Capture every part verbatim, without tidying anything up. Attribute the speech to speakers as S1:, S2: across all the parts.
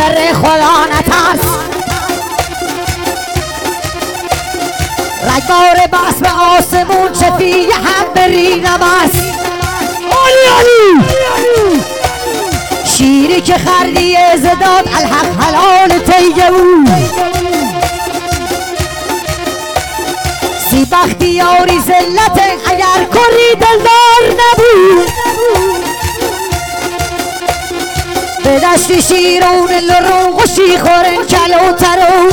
S1: فر خدا نترس رگبار بس به آسمون چفی هم بری نمس علی علی شیری که خردی ازداد الحق حلال تیگه او سی بختی یاری زلت اگر کری دلدار نبود به دشت شیرون لرون و شیخورن کلوترون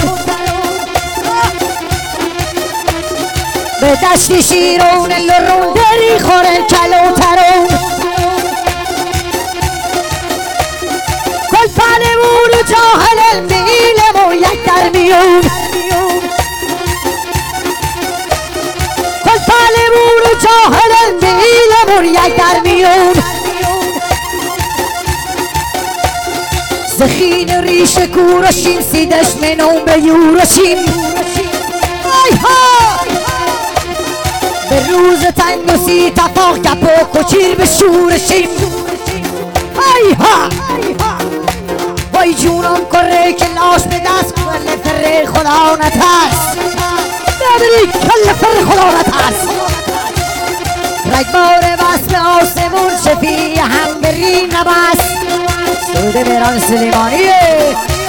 S1: به دشت شیرون لرون دری خورن کلوترون کل پنمون و جاهل المیلم و یک در میون کل پنمون و جاهل المیلم و یک در میون زخین ریش کورشیم سیدش منون به یورشیم ای ها به روز تنگ و سی تفاق گپ و کچیر به شورشیم ای ها وای جونم کره که لاش به دست کل فر خدا نترس نداری کل فر خدا نترس رگبار بس به آسمون شفی هم بری نبست سود میران سلیمانیه